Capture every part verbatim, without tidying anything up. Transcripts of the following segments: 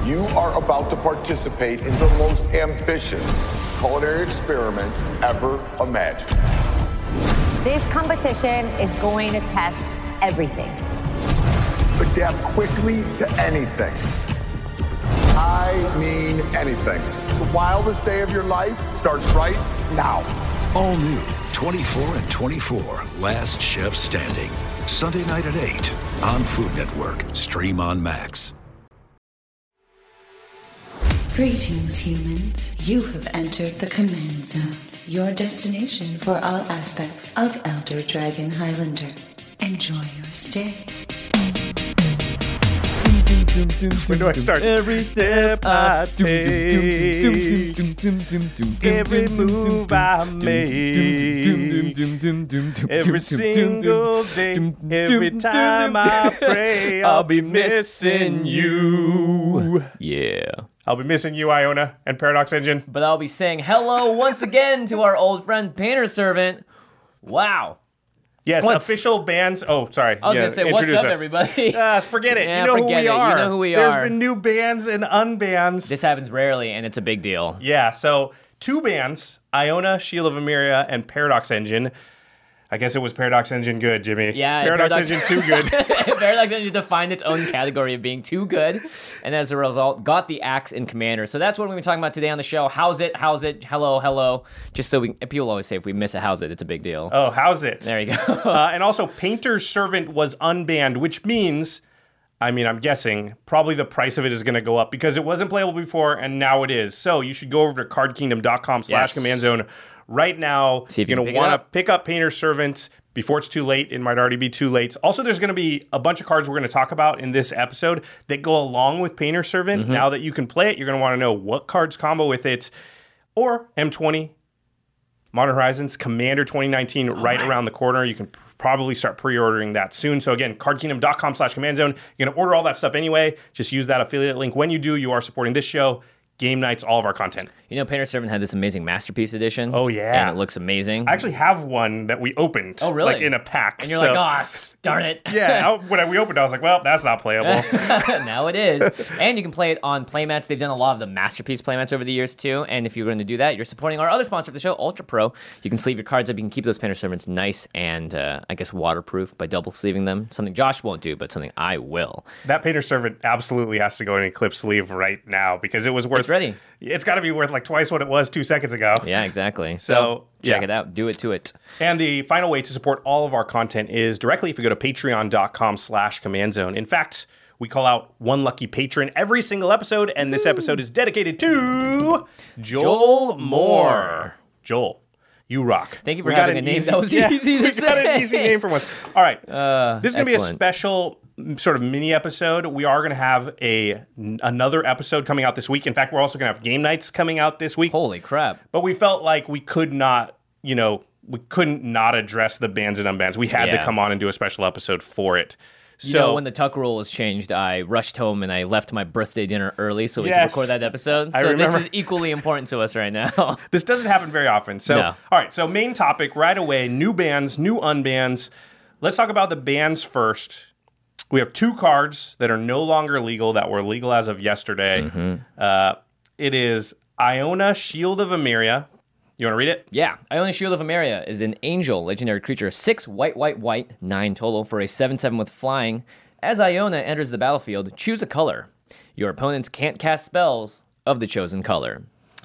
You are about to participate in the most ambitious culinary experiment ever imagined. This competition is going to test everything. Adapt quickly to anything. I mean anything. The wildest day of your life starts right now. All new twenty-four and twenty-four, Last Chef Standing. Sunday night at eight on Food Network. Stream on Max. Greetings, humans. You have entered the Command Zone, your destination for all aspects of Elder Dragon Highlander. Enjoy your stay. When do I start? Every step I take, every move I make, every single day, every time I pray, I'll be missing you. Yeah. I'll be missing you, Iona and Paradox Engine. But I'll be saying hello once again to our old friend Painter Servant. Wow. Yes, What's, official bands. Oh, sorry. I was yeah, going to say, what's up, us. everybody? Uh, forget it. Yeah, you know who forget we it. are. You know who we There's are. been new bands and unbands. This happens rarely, and it's a big deal. Yeah, so two bands, Iona, Shield of Emeria, and Paradox Engine. I guess it was Paradox Engine good, Jimmy. Yeah. Paradox, Paradox Engine too good. Paradox Engine defined its own category of being too good, and as a result, got the axe in Commander. So that's what we're going to be talking about today on the show. How's it? How's it? Hello, hello. Just so we, people always say if we miss a how's it, it's a big deal. Oh, how's it? There you go. uh, and also, Painter's Servant was unbanned, which means, I mean, I'm guessing, probably the price of it is going to go up because it wasn't playable before, and now it is. So you should go over to cardkingdom.com slash command zone right now. See if You're you going can to pick it want to up. pick up Painter's Servant before it's too late. It might already be too late. Also, there's going to be a bunch of cards we're going to talk about in this episode that go along with Painter's Servant. Mm-hmm. Now that you can play it, you're going to want to know what cards combo with it, or M twenty, Modern Horizons, Commander twenty nineteen right around the corner. You can p- probably start pre-ordering that soon. So again, cardkingdom.com slash command zone. You're going to order all that stuff anyway. Just use that affiliate link. When you do, you are supporting this show, game nights, all of our content. You know, Painter Servant had this amazing Masterpiece Edition. Oh, yeah. And it looks amazing. I actually have one that we opened. Oh, really? Like in a pack. and you're so- like, oh, darn it. Yeah, I- when we opened, I was like, well, that's not playable. Now it is. And you can play it on playmats. They've done a lot of the Masterpiece playmats over the years, too. And if you're going to do that, you're supporting our other sponsor of the show, Ultra Pro. You can sleeve your cards up. You can keep those Painter Servants nice and, uh, I guess, waterproof by double sleeving them. Something Josh won't do, but something I will. That Painter Servant absolutely has to go in a clip sleeve right now because it was worth... It's ready. It's got to be worth like twice what it was two seconds ago. Yeah, exactly. So, So, check yeah. it out. Do it to it. And the final way to support all of our content is directly if you go to patreon.com slash command zone. In fact, we call out one lucky patron every single episode, and this episode is dedicated to Joel, Joel Moore. Moore. Joel, you rock. Thank you for We got having an a name easy- that was yeah, easy to we got an say. easy name for once. All right. Uh, this is going to be a excellent. special sort of mini episode. We are going to have a another episode coming out this week. In fact, we're also going to have game nights coming out this week. Holy crap. But we felt like we could not, you know, we couldn't not address the bans and unbans. We had Yeah. to come on and do a special episode for it. You So know, when the Tuck rule was changed, I rushed home and I left my birthday dinner early so we Yes. could record that episode. I So this remember. is equally important to us right now. this doesn't happen very often. So, No. all right. So main topic right away, new bans, new unbans. Let's talk about the bans first. We have two cards that are no longer legal that were legal as of yesterday. Mm-hmm. Uh, it is Iona, Shield of Emeria. You want to read it? Yeah, Iona Shield of Emeria is an angel, legendary creature, six white, white, white, nine total for a seven seven with flying. As Iona enters the battlefield, choose a color. Your opponents can't cast spells of the chosen color.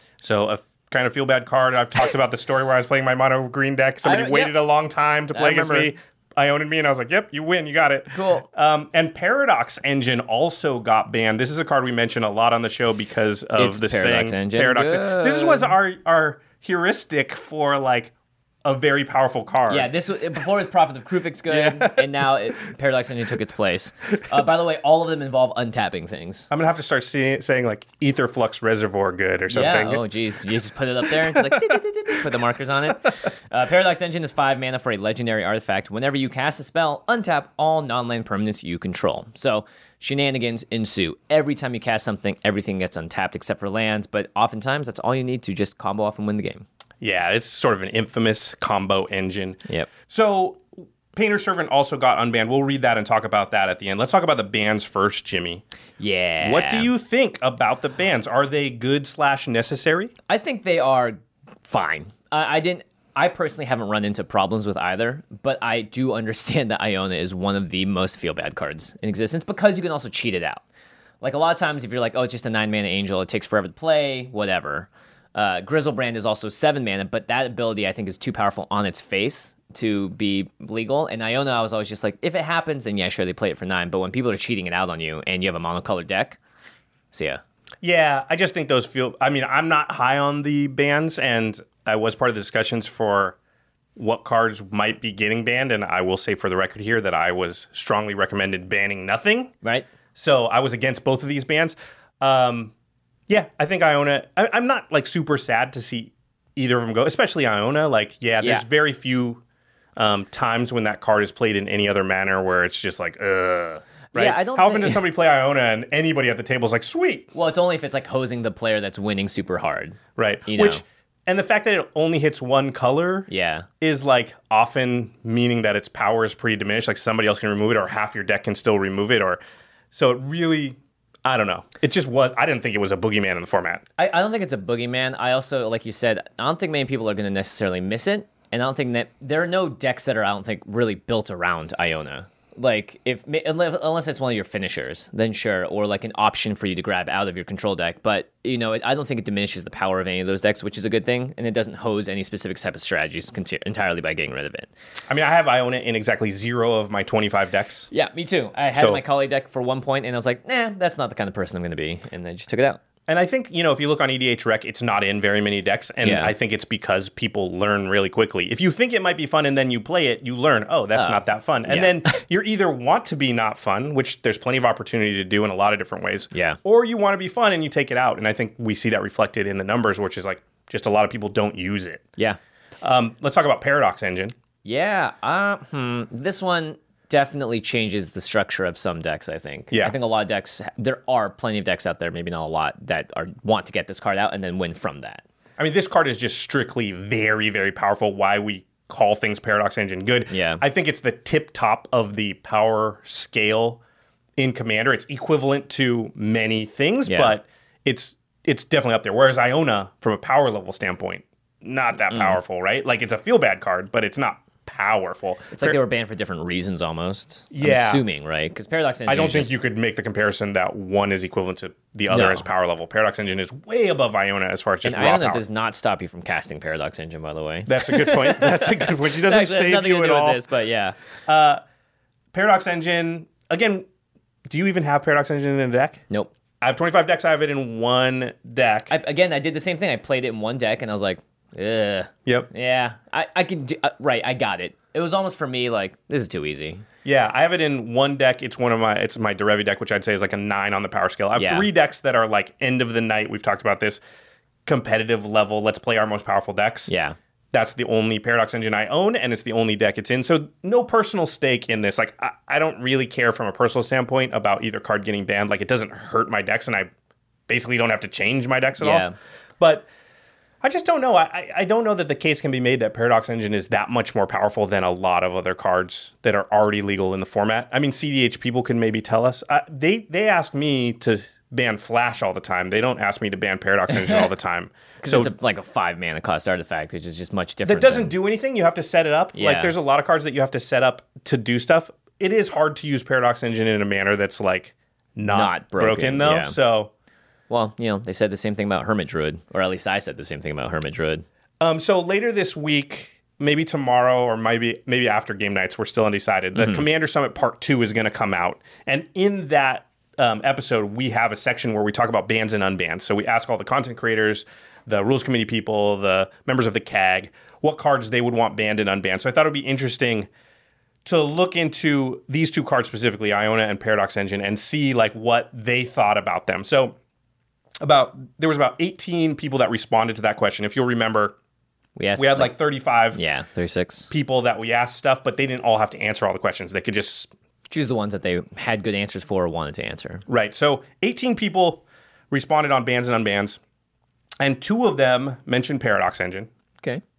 So a kind of feel bad card. I've talked about the story where I was playing my mono green deck. Somebody I- waited yep. a long time to play I against remember. me. Iona me, and I was like, yep, you win, you got it. Cool. Um, and Paradox Engine also got banned. This is a card we mention a lot on the show because of It's the Paradox saying Engine. Paradox. Good. This was our our heuristic for like a very powerful card. Yeah, this was, before it was Prophet of Krufix good, Yeah. and now it, Paradox Engine took its place. Uh, by the way, all of them involve untapping things. I'm gonna have to start see, saying like Ether Flux Reservoir good or something. Yeah, oh geez, you just put it up there and just like put the markers on it. Uh, Paradox Engine is five mana for a legendary artifact. Whenever you cast a spell, untap all non-land permanents you control. So shenanigans ensue. Every time you cast something, everything gets untapped except for lands, but oftentimes that's all you need to just combo off and win the game. Yeah, it's sort of an infamous combo engine. Yep. So Painter Servant also got unbanned. We'll read that and talk about that at the end. Let's talk about the bans first, Jimmy. Yeah. What do you think about the bans? Are they good slash necessary? I think they are fine. I, I didn't. I personally haven't run into problems with either, but I do understand that Iona is one of the most feel bad cards in existence because you can also cheat it out. Like a lot of times, if you're like, oh, it's just a nine mana angel, it takes forever to play, whatever. Uh, Grizzlebrand is also seven mana, but that ability I think is too powerful on its face to be legal. And Iona, I was always just like, if it happens, then yeah, sure, they play it for nine. But when people are cheating it out on you and you have a monocolored deck, see ya. Yeah, I just think those feel. I mean, I'm not high on the bans, and I was part of the discussions for what cards might be getting banned. And I will say for the record here that I was strongly recommended banning nothing. Right. So I was against both of these bans. Um, yeah, I think Iona. I, I'm not like super sad to see either of them go, especially Iona. Like, yeah, there's Yeah. very few um, times when that card is played in any other manner where it's just like, ugh. Right? Yeah, I don't How often think- does somebody play Iona and anybody at the table is like, sweet, Well, it's only if it's like hosing the player that's winning super hard. right? You know. Which, and the fact that it only hits one color, Yeah. is like often meaning that its power is pretty diminished. Like somebody else can remove it, or half your deck can still remove it, or so it really. I don't know. It just was. I didn't think it was a boogeyman in the format. I, I don't think it's a boogeyman. I also, like you said, I don't think many people are going to necessarily miss it. And I don't think that there are no decks that are, I don't think, really built around Iona. Like, if unless it's one of your finishers, then sure, or like an option for you to grab out of your control deck. But, you know, it, I don't think it diminishes the power of any of those decks, which is a good thing. And it doesn't hose any specific type of strategies conti- entirely by getting rid of it. I mean, I have Iona in exactly zero of my twenty-five decks. Yeah, me too. I had So- my Kali deck for one point, and I was like, nah, that's not the kind of person I'm going to be. And I just took it out. And I think, you know, if you look on E D H Rec, it's not in very many decks. And Yeah. I think it's because people learn really quickly. If you think it might be fun and then you play it, you learn, oh, that's Oh. not that fun. And Yeah. then you either want to be not fun, which there's plenty of opportunity to do in a lot of different ways. Yeah. Or you want to be fun and you take it out. And I think we see that reflected in the numbers, which is like just a lot of people don't use it. Yeah. Um, let's talk about Paradox Engine. Yeah, uh, hmm. This one definitely changes the structure of some decks, I think. Yeah. I think a lot of decks, there are plenty of decks out there, maybe not a lot, that are want to get this card out and then win from that. I mean, this card is just strictly very, very powerful. Why we call things Paradox Engine good. Yeah. I think it's the tip top of the power scale in Commander. It's equivalent to many things, Yeah. but it's it's definitely up there. Whereas Iona, from a power level standpoint, not that Mm. powerful, right? Like it's a feel bad card, but it's not powerful. It's like they were banned for different reasons almost. Yeah. I'm assuming, right? Because Paradox Engine I don't is think just- you could make the comparison that one is equivalent to the other No. as power level. Paradox Engine is way above Iona as far as just And raw Iona power. does not stop you from casting Paradox Engine, by the way. That's a good point. That's a good point. She doesn't Actually, it has save nothing you to at do all. with this, but yeah. Paradox Engine, again, do you even have Paradox Engine in a deck? Nope. I have twenty-five decks. I have it in one deck. I, again, I did the same thing. I played it in one deck, and I was like, ugh. yep. Yeah, I, I can do, uh, right, I got it. It was almost for me like, this is too easy. Yeah, I have it in one deck. It's one of my, it's my Derevi deck, which I'd say is like a nine on the power scale. I have Yeah. three decks that are like end of the night. We've talked about this competitive level. Let's play our most powerful decks. Yeah. That's the only Paradox Engine I own, and it's the only deck it's in. So no personal stake in this. Like, I, I don't really care from a personal standpoint about either card getting banned. Like, it doesn't hurt my decks, and I basically don't have to change my decks at Yeah. all. But I just don't know. I, I- I don't know that the case can be made that Paradox Engine is that much more powerful than a lot of other cards that are already legal in the format. I mean, C D H people can maybe tell us. Uh, they they ask me to ban Flash all the time. They don't ask me to ban Paradox Engine all the time. Because So it's a, like a five mana cost artifact, which is just much different. that doesn't than- do anything. You have to set it up. Like Yeah. there's a lot of cards that you have to set up to do stuff. It is hard to use Paradox Engine in a manner that's like not, Not broken, broken, though. yeah. So Well, you know, they said the same thing about Hermit Druid, or at least I said the same thing about Hermit Druid. um so later this week, maybe tomorrow or maybe maybe after game nights, we're still undecided. The Commander Summit Part Two is going to come out, and in that um, episode, we have a section where we talk about bans and unbans. So we ask all the content creators, the rules committee people, the members of the C A G, what cards they would want banned and unbanned. So I thought it would be interesting to look into these two cards specifically, Iona and Paradox Engine, and see like what they thought about them. So about there was about eighteen people that responded to that question. If you'll remember, We asked we had like thirty-five yeah, thirty-six. people that we asked stuff, but they didn't all have to answer all the questions. They could just Choose the ones that they had good answers for or wanted to answer. right. So eighteen people responded on bans and unbans, and two of them mentioned Paradox Engine. Okay.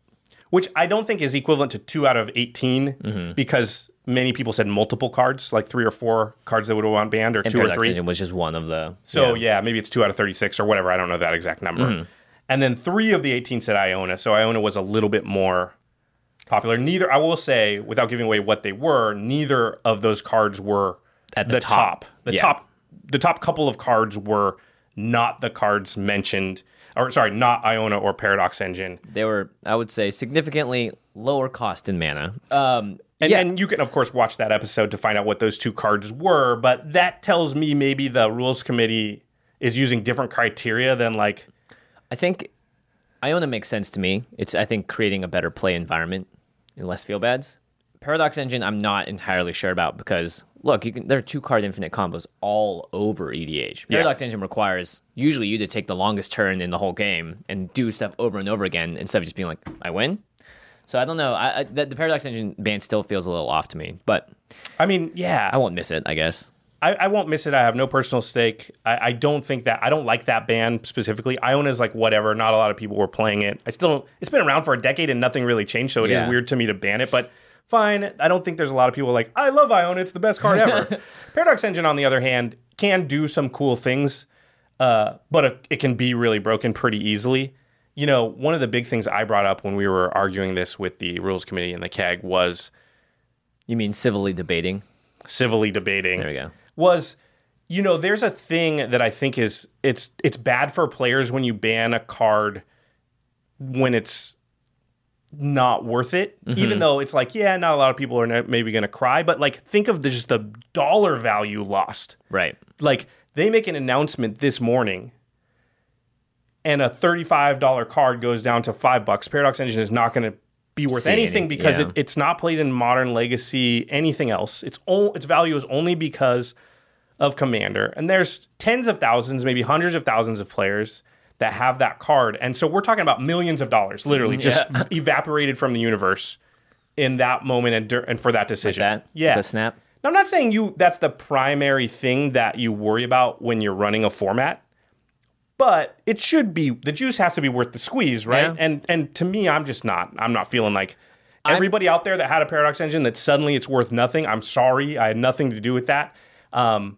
which I don't think is equivalent to two out of eighteen Mm-hmm. because many people said multiple cards, like three or four cards that would want banned, or And two or Paradox three. Engine was just one of the. So yeah. maybe it's two out of thirty-six or whatever. I don't know that exact number. Mm-hmm. And then three of the eighteen said Iona. So Iona was a little bit more popular. Neither, I will say, without giving away what they were, neither of those cards were At the top. The Yeah. top, the top couple of cards were not the cards mentioned, or sorry, not Iona or Paradox Engine. They were, I would say, significantly lower cost in mana. Um, And, yeah. and you can, of course, watch that episode to find out what those two cards were. But that tells me maybe the rules committee is using different criteria than like. I think Iona makes sense to me. It's, I think, creating a better play environment and less feel bads. Paradox Engine, I'm not entirely sure about because, look, you can, there are two card infinite combos all over E D H. Paradox Yeah. Engine requires usually you to take the longest turn in the whole game and do stuff over and over again instead of just being like, I win. So I don't know. I, I, the, the Paradox Engine ban still feels a little off to me, but I mean, yeah. I won't miss it, I guess. I, I won't miss it. I have no personal stake. I, I don't think that I don't like that band specifically. Iona is like whatever. Not a lot of people were playing it. I still it's been around for a decade and nothing really changed. So it is Yeah. weird to me to ban it, but fine. I don't think there's a lot of people like I love Iona. It's the best card ever. Paradox Engine, on the other hand, can do some cool things, uh, but it, it can be really broken pretty easily. You know, one of the big things I brought up when we were arguing this with the rules committee and the C A G was You mean civilly debating? civilly debating. There we go. Was, you know, there's a thing that I think is it's it's bad for players when you ban a card when it's not worth it, Mm-hmm. even though it's like, yeah, not a lot of people are no- maybe going to cry, but like think of the, just the dollar value lost. Right. Like they make an announcement this morning and a thirty-five dollars card goes down to five bucks. Paradox Engine is not going to be worth See anything any- because yeah. it, it's not played in Modern, Legacy, anything else. Its o- its value is only because of Commander. And there's tens of thousands, maybe hundreds of thousands of players that have that card. And so we're talking about millions of dollars, literally, just evaporated from the universe in that moment and, dur- and for that decision. That? Yeah. The snap? Now, I'm not saying you that's the primary thing that you worry about when you're running a format, but it should be the juice has to be worth the squeeze, right? Yeah. And and to me, I'm just not. I'm not feeling like everybody out there that had a Paradox Engine that suddenly it's worth nothing. I'm sorry, I had nothing to do with that. Um,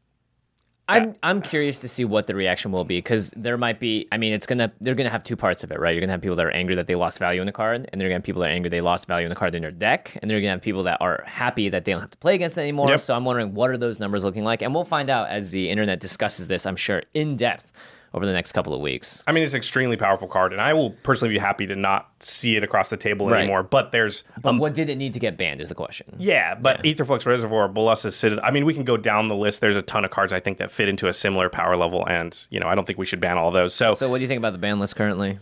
I'm I'm curious to see what the reaction will be because there might be. I mean, it's gonna they're gonna have two parts of it, right? You're gonna have people that are angry that they lost value in the card, and they're gonna have people that are angry they lost value in the card in their deck, and they're gonna have people that are happy that they don't have to play against it anymore. Yep. So I'm wondering what are those numbers looking like, and we'll find out as the internet discusses this. I'm sure in depth over the next couple of weeks. I mean, it's an extremely powerful card, and I will personally be happy to not see it across the table Right. anymore. But there's But what did it need to get banned is the question. Yeah, but Aetherflux Reservoir, Bolas's Citadel. I mean, we can go down the list. There's a ton of cards I think that fit into a similar power level, and you know, I don't think we should ban all of those. So, So what do you think about the ban list currently?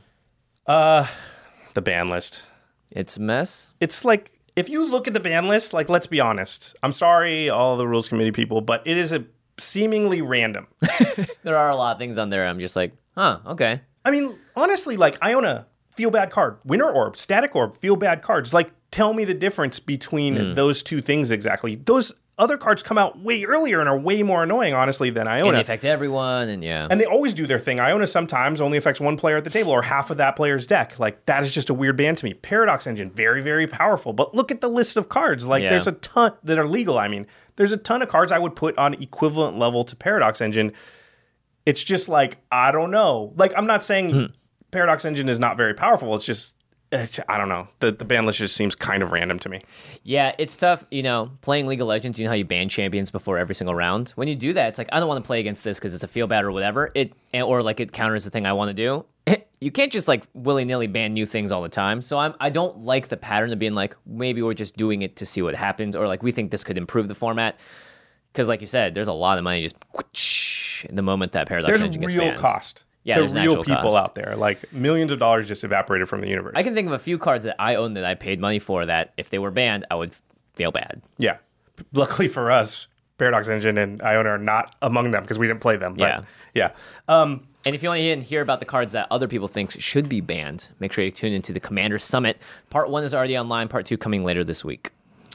the ban list. It's a mess. It's like if you look at the ban list, like let's be honest. I'm sorry, all the rules committee people, but it is a seemingly random. There are a lot of things on there. I'm just like, huh, okay. I mean, honestly, like Iona, feel bad card. Winter Orb, Static Orb, feel bad cards. Like, tell me the difference between those two things exactly. Those other cards come out way earlier and are way more annoying, honestly, than And Iona. they affect everyone, and yeah. And they always do their thing. Iona sometimes only affects one player at the table or half of that player's deck. Like, that is just a weird ban to me. Paradox Engine, very, very powerful. But look at the list of cards. Like, Yeah. there's a ton that are legal. I mean, there's a ton of cards I would put on equivalent level to Paradox Engine. It's just like, I don't know. Like, I'm not saying Hmm. Paradox Engine is not very powerful. It's just, it's, I don't know. The, the ban list just seems kind of random to me. Yeah, it's tough. You know, playing League of Legends, you know how you ban champions before every single round? When you do that, it's like, I don't want to play against this because it's a feel bad or whatever. It Or like it counters the thing I want to do. You can't just like willy-nilly ban new things all the time. So I'm, I don't like the pattern of being like, maybe we're just doing it to see what happens. Or like, we think this could improve the format. Because like you said, there's a lot of money just whoosh, in the moment that Paradox There's Engine gets real banned. cost Yeah, to there's an real actual people cost. out there. Like, millions of dollars just evaporated from the universe. I can think of a few cards that I own that I paid money for that if they were banned, I would feel bad. Yeah. Luckily for us, Paradox Engine and Iona are not among them because we didn't play them. But Yeah. yeah. Um, And if you want to hear about the cards that other people think should be banned, make sure you tune into the Commander Summit. Part one is already online. Part two coming later this week.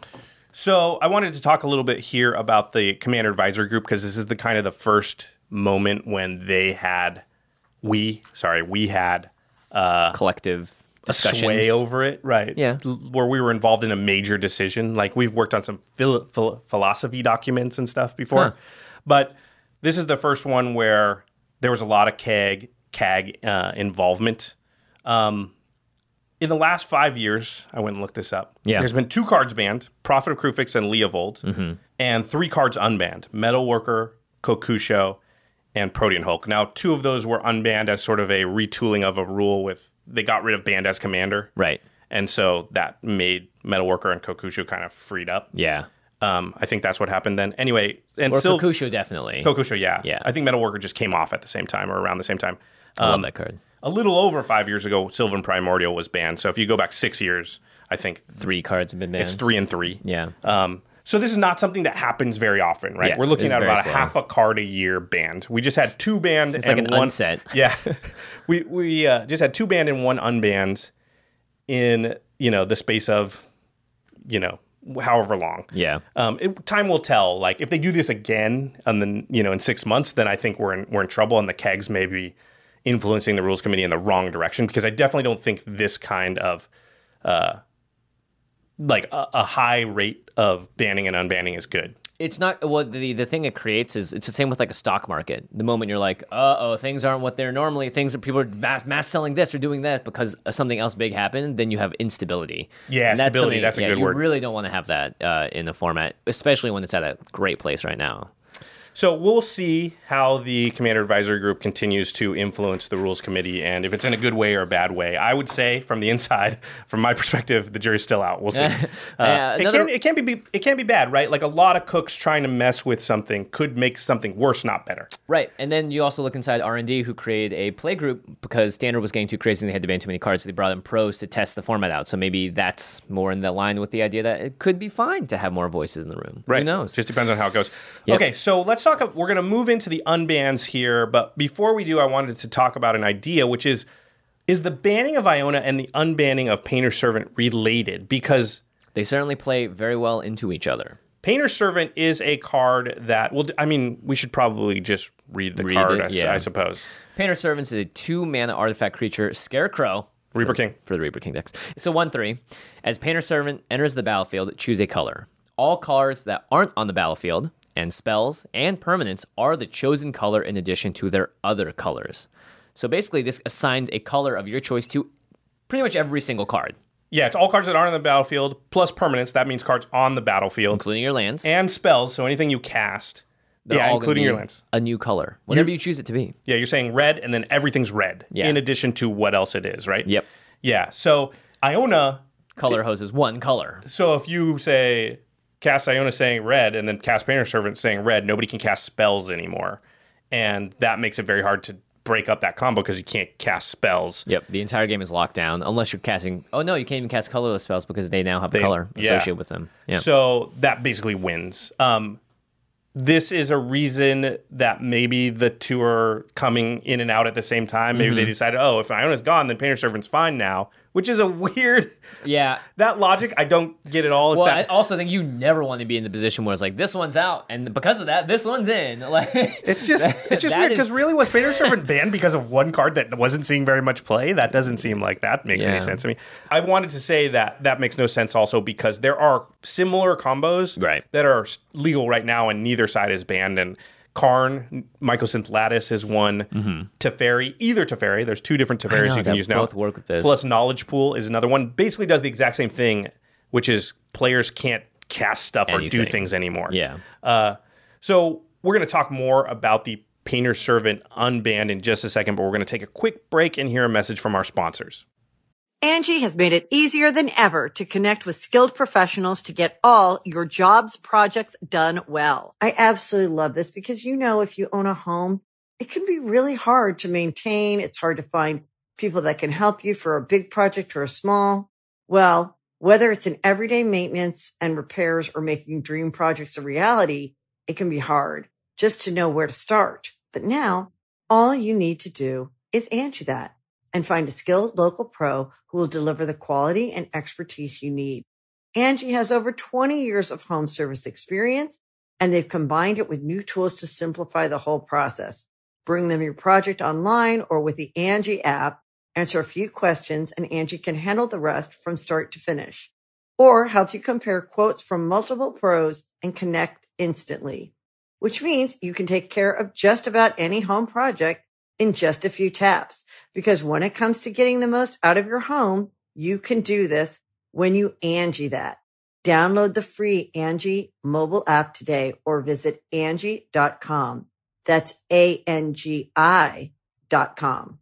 so I wanted to talk a little bit here about the Commander Advisory Group because this is the kind of the first moment when they had, we, sorry, we had Collective a sway over it, right? Yeah. L- Where we were involved in a major decision. Like we've worked on some phil- phil- philosophy documents and stuff before. Huh. But this is the first one where there was a lot of C A G, C A G uh, involvement. Um, in the last five years, I went and looked this up. Yeah. There's been two cards banned, Prophet of Krufix and Leovold, Mm-hmm. and three cards unbanned, Metalworker, Kokusho, and Protean Hulk. Now, two of those were unbanned as sort of a retooling of a rule with, they got rid of Banned as Commander. Right. And so that made Metalworker and Kokusho kind of freed up. Yeah. Um, I think that's what happened then. Anyway, and Or still, Kokusho, definitely. Kokusho, yeah. Yeah. I think Metalworker just came off at the same time or around the same time. I love Um, that card. A little over five years ago, Sylvan Primordial was banned. So if you go back six years, I think Three cards have been banned. it's three and three. Yeah. Um, so this is not something that happens very often, right? Yeah, We're looking it's at very about slow. a half a card a year banned. We just had two banned It's and like an one unset. Yeah, we we uh, just had two banned and one unbanned in you know the space of you know however long. Yeah. Um, it, time will tell. Like if they do this again, and then you know in six months, then I think we're in we're in trouble, and the kegs may be influencing the rules committee in the wrong direction because I definitely don't think this kind of uh, like a, a high rate of banning and unbanning is good. It's not well. The the thing it creates is it's the same with like a stock market. The moment you're like, uh oh, things aren't what they're normally. Things are people are mass, mass selling this or doing that because something else big happened. Then you have instability. Yeah, And stability, something- that's a yeah, good you word. You really don't want to have that uh, in the format, especially when it's at a great place right now. So we'll see how the Commander Advisory Group continues to influence the Rules Committee and if it's in a good way or a bad way. I would say from the inside, from my perspective, the jury's still out. We'll see. Uh, Yeah, it, another- can, it, can be, it can be bad, right? Like a lot of cooks trying to mess with something could make something worse, not better. Right, and then you also look inside R and D, who created a play group because Standard was getting too crazy and they had to ban too many cards, so they brought in pros to test the format out. So maybe that's more in the line with the idea that it could be fine to have more voices in the room. Right. Who knows? Just depends on how it goes. Yep. Okay, so let's talk. We're going to move into the unbans here, but before we do, I wanted to talk about an idea, which is, is the banning of Iona and the unbanning of Painter's Servant related? Because They certainly play very well into each other. Painter's Servant is a card that, well, I mean, we should probably just read the Read card, it, I, yeah. I suppose. Painter Servants is a two-mana artifact creature, Scarecrow. Reaper for, King. For the Reaper King decks. It's a one three. As Painter Servant enters the battlefield, choose a color. All cards that aren't on the battlefield, and spells and permanents are the chosen color in addition to their other colors. So basically, this assigns a color of your choice to pretty much every single card, Yeah, it's all cards that aren't on the battlefield, plus permanents. That means cards on the battlefield. including your lands. And spells, so anything you cast. They're yeah, all gonna including be your lands. A new color, whatever you, choose it to be. Yeah, you're saying red, and then everything's red, Yeah. in addition to what else it is, right? Yep. Yeah, so Iona, Color hose is one color. so if you say cast Iona saying red, and then cast Painter Servant saying red, nobody can cast spells anymore. And that makes it very hard to break up that combo because you can't cast spells. Yep, the entire game is locked down unless you're casting. Oh no, you can't even cast colorless spells because they now have They- a color yeah. associated with them. Yeah. So that basically wins. Um, this is a reason that maybe the two are coming in and out at the same time. Maybe Mm-hmm. they decided, oh, if Iona's gone, then Painter Servant's fine now, which is a weird. yeah. That logic, I don't get at all. If Well, that, I also think you never want to be in the position where it's like this one's out, and because of that, this one's in. Like it's just it's just that weird is- because really was Painter Servant banned because of one card that wasn't seeing very much play? That doesn't seem like that makes Yeah. any sense to me. I wanted to say that that makes no sense also because there are similar combos Right. that are legal right now and neither side is banned. And Karn, Mycosynth Lattice is one. Teferi, either Teferi. There's two different Teferis know, you can that use now. both work with this. Plus Knowledge Pool is another one. Basically does the exact same thing, which is players can't cast stuff or do Anything. things anymore. Yeah. Uh, so we're going to talk more about the Painter Servant unbanned in just a second, but we're going to take a quick break and hear a message from our sponsors. Angie has made it easier than ever to connect with skilled professionals to get all your jobs projects done well. I absolutely love this because, you know, if you own a home, it can be really hard to maintain. It's hard to find people that can help you for a big project or a small. Well, whether it's in everyday maintenance and repairs or making dream projects a reality, it can be hard just to know where to start. But now all you need to do is Angie that and find a skilled local pro who will deliver the quality and expertise you need. Angie has over twenty years of home service experience, and they've combined it with new tools to simplify the whole process. Bring them your project online or with the Angie app answer a few questions, and Angie can handle the rest from start to finish. Or help you compare quotes from multiple pros and connect instantly. Which means you can take care of just about any home project in just a few taps. Because when it comes to getting the most out of your home, you can do this when you Angie that. Download the free Angie mobile app today or visit Angie dot com. That's A N G I dot com.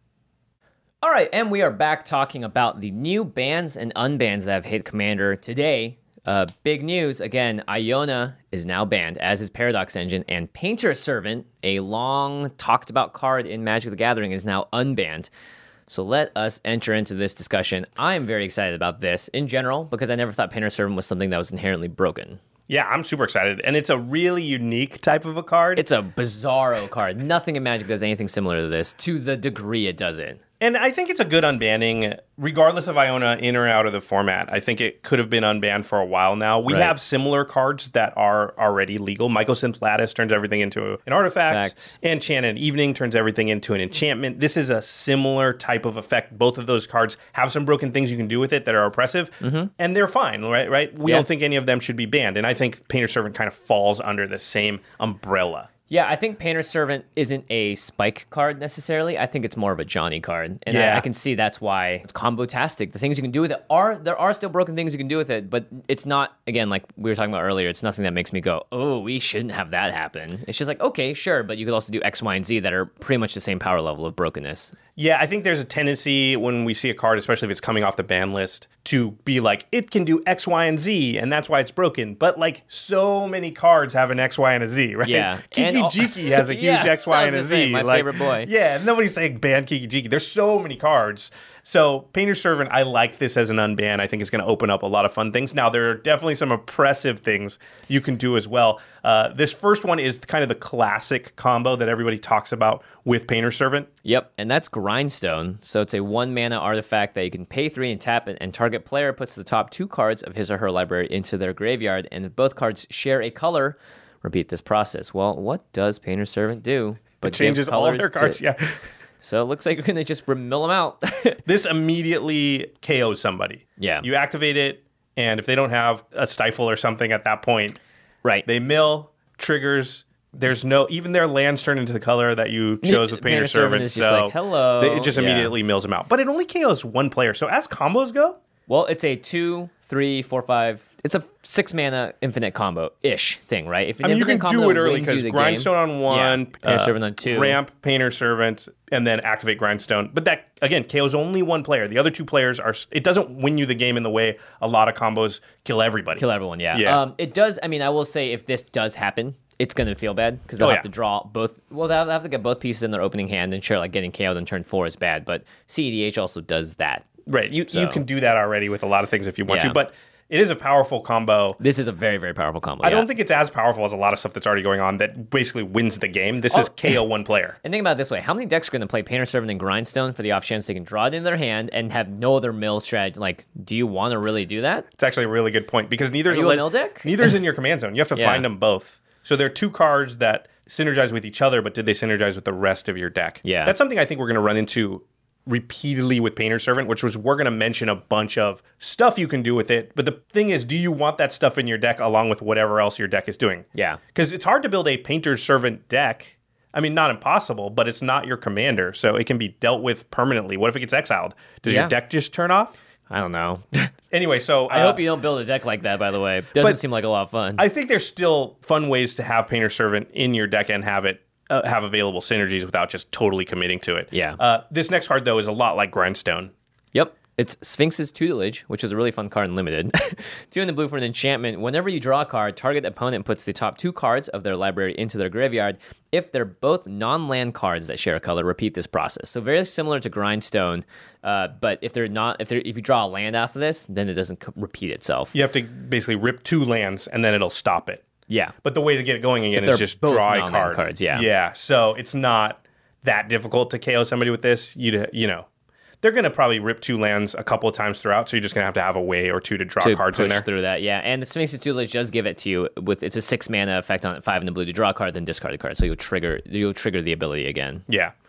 All right, and we are back talking about the new bans and unbans that have hit Commander today. Uh, big news, again, Iona is now banned, as is Paradox Engine, and Painter Servant, a long talked about card in Magic the Gathering, is now unbanned. So let us enter into this discussion. I am very excited about this in general, because I never thought Painter Servant was something that was inherently broken. Yeah, I'm super excited. And it's a really unique type of a card. It's a bizarro card. Nothing in Magic does anything similar to this, to the degree it does it. And I think it's a good unbanning, regardless of Iona in or out of the format. I think it could have been unbanned for a while now. We Right. have similar cards that are already legal. Mycosynth Lattice turns everything into an artifact, Fact. and Enchanted Evening turns everything into an enchantment. This is a similar type of effect. Both of those cards have some broken things you can do with it that are oppressive, mm-hmm. and they're fine, right? Right? We Yeah. don't think any of them should be banned, and I think Painter Servant kind of falls under the same umbrella. Yeah, I think Painter Servant isn't a spike card necessarily. I think it's more of a Johnny card. And Yeah. I, I can see that's why it's combo-tastic. The things you can do with it are, there are still broken things you can do with it, but it's not, again, like we were talking about earlier, it's nothing that makes me go, oh, we shouldn't have that happen. It's just like, okay, sure, but you could also do X, Y, and Z that are pretty much the same power level of brokenness. Yeah, I think there's a tendency when we see a card, especially if it's coming off the ban list, to be like, it can do X, Y, and Z, and that's why it's broken. But like, so many cards have an X, Y, and a Z, right? Yeah. Kiki And al- Jiki has a huge Yeah, X, Y, I was and a gonna Z. say, my like, favorite boy. Yeah, nobody's saying ban Kiki Jiki. There's so many cards. So Painter Servant, I like this as an unban. I think it's going to open up a lot of fun things. Now, there are definitely some oppressive things you can do as well. Uh, this first one is kind of the classic combo that everybody talks about with Painter Servant. Yep, and that's Grindstone. So it's a one mana artifact that you can pay three and tap it, and target player puts the top two cards of his or her library into their graveyard, and if both cards share a color, repeat this process. Well, what does Painter Servant do? But it changes all their cards, to, yeah. So it looks like you're going to just mill them out. This immediately K Os somebody. Yeah. You activate it, and if they don't have a stifle or something at that point, Right. they mill, triggers. There's no, even their lands turn into the color that you chose with Painter, Painter Servant Servant. is So just like, hello. they- it just Yeah. immediately mills them out. But it only K Os one player. So as combos go, Well, it's a two, three, four, five. It's a six mana infinite combo ish thing, right? If an I mean, you infinite can combo do it early wins you because the Grindstone game, on one, yeah, Painter uh, Servant on two, ramp, Painter Servant, and then activate Grindstone. But that, again, K Os only one player. The other two players are, it doesn't win you the game in the way a lot of combos kill everybody. kill everyone. Yeah, Yeah. Um, it does. I mean, I will say if this does happen, it's going to feel bad because they'll Oh, have yeah. to draw both. Well, they'll have to get both pieces in their opening hand, and sure, like getting K O'd on turn four is bad. But C E D H also does that. Right. You, So- you can do that already with a lot of things if you want Yeah. to. But it is a powerful combo. This is a very, very powerful combo. I yeah. don't think it's as powerful as a lot of stuff that's already going on that basically wins the game. This is Oh. K O one player. And think about it this way: how many decks are going to play Painter Servant and Grindstone for the off chance they can draw it in their hand and have no other mill strategy? Like, do you want to really do that? It's actually a really good point because neither's Are you a le- mill deck? neither's in your command zone. You have to Yeah. find them both. So they're two cards that synergize with each other, but did they synergize with the rest of your deck? Yeah. That's something I think we're going to run into repeatedly with Painter Servant, which was we're going to mention a bunch of stuff you can do with it. But the thing is, do you want that stuff in your deck along with whatever else your deck is doing? Yeah. Because it's hard to build a Painter Servant deck. I mean, not impossible, but it's not your commander, so it can be dealt with permanently. What if it gets exiled? Does Yeah. your deck just turn off? I don't know. Anyway, so I uh, hope you don't build a deck like that. By the way, doesn't but seem like a lot of fun. I think there's still fun ways to have Painter Servant in your deck and have it uh, have available synergies without just totally committing to it. Yeah. Uh, this next card though is a lot like Grindstone. Yep. It's Sphinx's Tutelage, which is a really fun card in Limited. Two in the blue for an enchantment. Whenever you draw a card, target opponent puts the top two cards of their library into their graveyard. If they're both non-land cards that share a color, repeat this process. So very similar to Grindstone, uh, but if they're not, if they're, if you draw a land off of this, then it doesn't co- repeat itself. You have to basically rip two lands and then it'll stop it. Yeah. But the way to get it going again If is they're just both draw a non-land card. cards, yeah. Yeah. So it's not that difficult to K O somebody with this. You you know. They're going to probably rip two lands a couple of times throughout, so you're just going to have to have a way or two to draw to cards push in there. through that, yeah. And the Sphinx's Tutelage does give it to you with it's a six mana effect on it, five in the blue to draw a card, then discard a card. So you'll trigger you'll trigger the ability again. Yeah.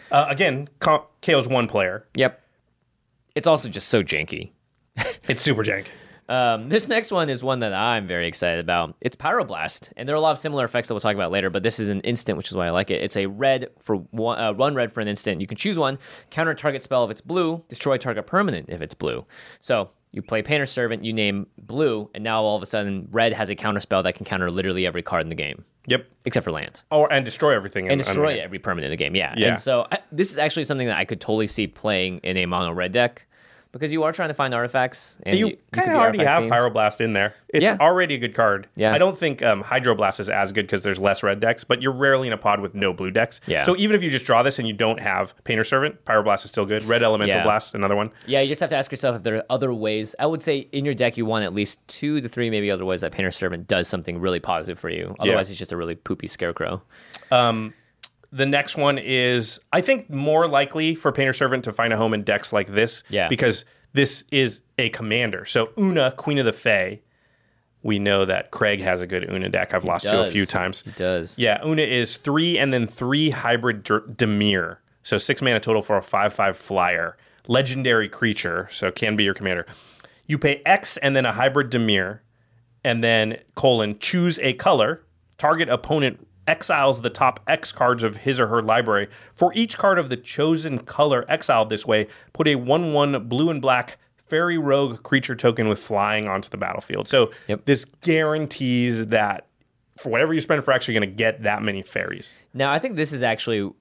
Uh, again, K O's one player. Yep. It's also just so janky. It's super jank. Um, this next one is one that I'm very excited about. It's Pyroblast, and there are a lot of similar effects that we'll talk about later, but this is an instant, which is why I like it. It's a red for one, uh, one red for an instant. You can choose one, counter target spell if it's blue, destroy target permanent if it's blue. So you play Painter Servant, you name blue, and now all of a sudden red has a counter spell that can counter literally every card in the game. Yep. Except for lands. Or and destroy everything. In, and destroy every permanent in the game, yeah. yeah. And so I, this is actually something that I could totally see playing in a mono red deck. Because you are trying to find artifacts. And you, you, you kind of already have themes. Pyroblast in there. It's yeah. already a good card. Yeah. I don't think um, Hydroblast is as good because there's less red decks, but you're rarely in a pod with no blue decks. Yeah. So even if you just draw this and you don't have Painter Servant, Pyroblast is still good. Red Elemental yeah. Blast, another one. Yeah, you just have to ask yourself if there are other ways. I would say in your deck you want at least two to three maybe other ways that Painter Servant does something really positive for you. Otherwise, yeah. it's just a really poopy scarecrow. Um, the next one is, I think, more likely for Painter Servant to find a home in decks like this. Yeah. Because this is a commander. So Una, Queen of the Fae, we know that Craig has a good Una deck. I've he lost does. to a few times. He does. Yeah, Una is three and then three hybrid D- Dimir. So six mana total for a five five flyer. Legendary creature, so can be your commander. You pay X and then a hybrid Dimir, and then colon, choose a color. Target opponent exiles the top X cards of his or her library. For each card of the chosen color exiled this way, put a one one blue and black fairy rogue creature token with flying onto the battlefield. So yep. this guarantees that for whatever you spend for X, you're going to get that many fairies. Now, I think this is actually,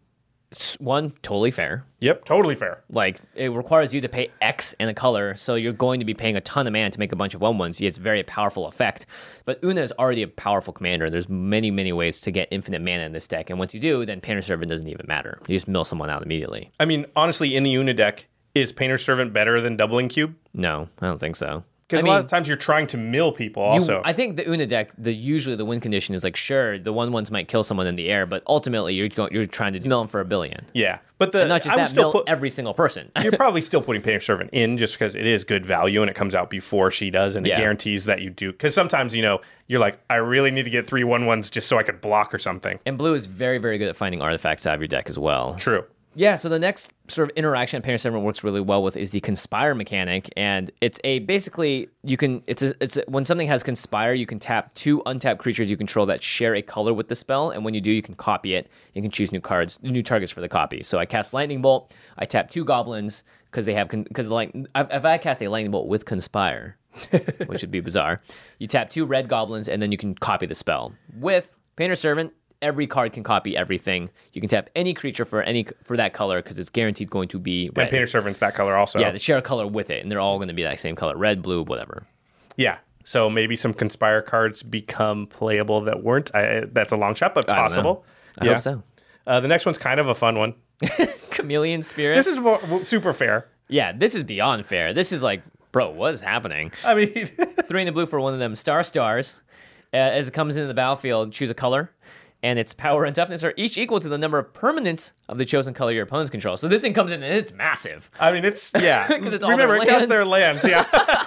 one, totally fair. Yep, totally fair. Like, it requires you to pay X and a color, so you're going to be paying a ton of mana to make a bunch of one-ones. It's a very powerful effect. But Una is already a powerful commander. There's many, many ways to get infinite mana in this deck. And once you do, then Painter Servant doesn't even matter. You just mill someone out immediately. I mean, honestly, in the Una deck, is Painter Servant better than Doubling Cube? No, I don't think so. Because a mean, lot of times you're trying to mill people also. You, I think the Una deck, the usually the win condition is like, sure, the one ones might kill someone in the air, but ultimately you're going, you're trying to mill them for a billion. Yeah. But the, and not just I that, still mill put, every single person. You're probably still putting Painter Servant in just because it is good value and it comes out before she does and yeah. it guarantees that you do. Because sometimes, you know, you're like, I really need to get three one-ones just so I could block or something. And blue is very, very good at finding artifacts out of your deck as well. True. Yeah, so the next sort of interaction Painter Servant works really well with is the Conspire mechanic, and it's a basically you can it's a, it's a, when something has Conspire, you can tap two untapped creatures you control that share a color with the spell, and when you do, you can copy it. You can choose new cards, new targets for the copy. So I cast Lightning Bolt, I tap two goblins because they have because like if I cast a Lightning Bolt with Conspire, which would be bizarre, you tap two red goblins and then you can copy the spell with Painter Servant. Every card can copy everything. You can tap any creature for any for that color because it's guaranteed going to be red. And Painter Servant's that color also. Yeah, they share a color with it, and they're all going to be that same color. Red, blue, whatever. Yeah. So maybe some Conspire cards become playable that weren't. I, that's a long shot, but possible. I, I yeah. hope so. Uh, the next one's kind of a fun one. Chameleon Spirit. This is more, super fair. Yeah, this is beyond fair. This is like, bro, what is happening? I mean... Three in the blue for one of them. Star Stars. Uh, as it comes into the battlefield, choose a color. And its power and toughness are each equal to the number of permanents of the chosen color your opponents control. So this thing comes in and it's massive. I mean, it's, yeah. Because it's all Remember, their it counts their lands, yeah.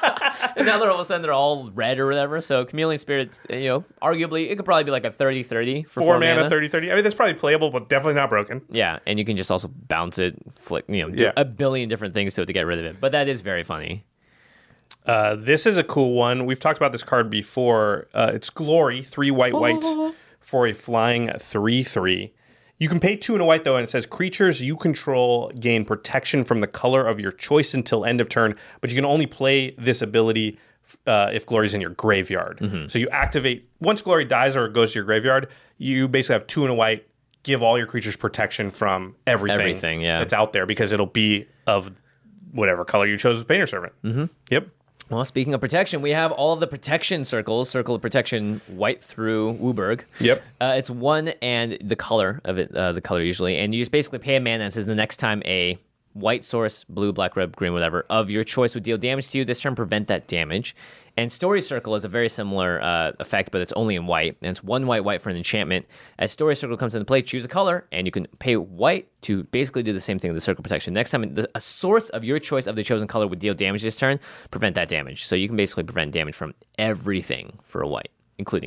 And now they're all of a sudden they're all red or whatever. So Chameleon Spirit, you know, arguably, it could probably be like a thirty thirty for four, four mana, mana. thirty thirty. I mean, that's probably playable, but definitely not broken. Yeah, and you can just also bounce it, flick, you know, do yeah. a billion different things to it to get rid of it. But that is very funny. Uh, this is a cool one. We've talked about this card before. Uh, it's Glory, three white whites. Oh. For a flying three three. You can pay two and a white, though, and it says creatures you control gain protection from the color of your choice until end of turn, but you can only play this ability uh, if Glory's in your graveyard. Mm-hmm. So you activate, once Glory dies or goes to your graveyard, you basically have two and a white, give all your creatures protection from everything, everything yeah. that's out there, because it'll be of whatever color you chose with Painter Servant. Mm-hmm. Yep. Well, speaking of protection, we have all of the protection circles. Circle of protection, white through Wooburg. Yep. Uh, it's one and the color of it, uh, the color usually. And you just basically pay a mana and says the next time a white source, blue, black, red, green, whatever, of your choice would deal damage to you, this turn prevent that damage. And Story Circle is a very similar uh, effect, but it's only in white. And it's one white, white for an enchantment. As Story Circle comes into play, choose a color, and you can pay white to basically do the same thing with the Circle Protection. Next time, a source of your choice of the chosen color would deal damage this turn, prevent that damage. So you can basically prevent damage from everything for a white, including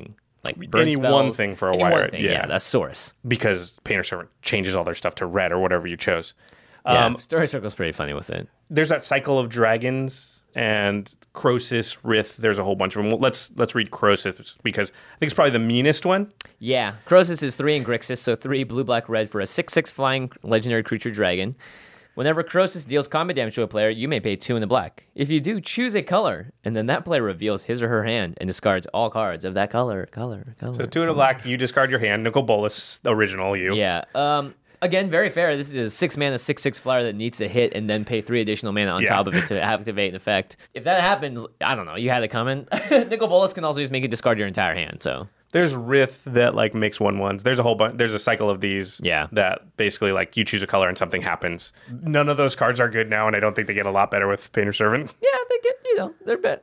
like burn any spells, one thing for a any while. one thing, yeah. yeah, that's Source. Because Painter Servant changes all their stuff to red or whatever you chose. Yeah, Um, Story Circle's pretty funny with it. there's that cycle of dragons and Crosis, Rith. There's a whole bunch of them. Well, let's let's read Crosis because I think it's probably the meanest one. Yeah, Crosis is three in Grixis, so three blue, black, red for a six six flying legendary creature dragon. Whenever Crosis deals combat damage to a player, you may pay two in the black. If you do, choose a color, and then that player reveals his or her hand and discards all cards of that color, color, color. So two in a black, you discard your hand. Nicol Bolas, the original you. Yeah. Um. Again, very fair. This is a six mana, six six flyer that needs to hit and then pay three additional mana on Yeah. top of it to activate an effect. If that happens, I don't know. You had it coming. Nicol Bolas can also just make you discard your entire hand. So There's Rith that like makes one ones. There's a whole bunch. There's a cycle of these. Yeah. That basically like you choose a color and something happens. None of those cards are good now, and I don't think they get a lot better with Painter Servant. yeah, they get you know they're better.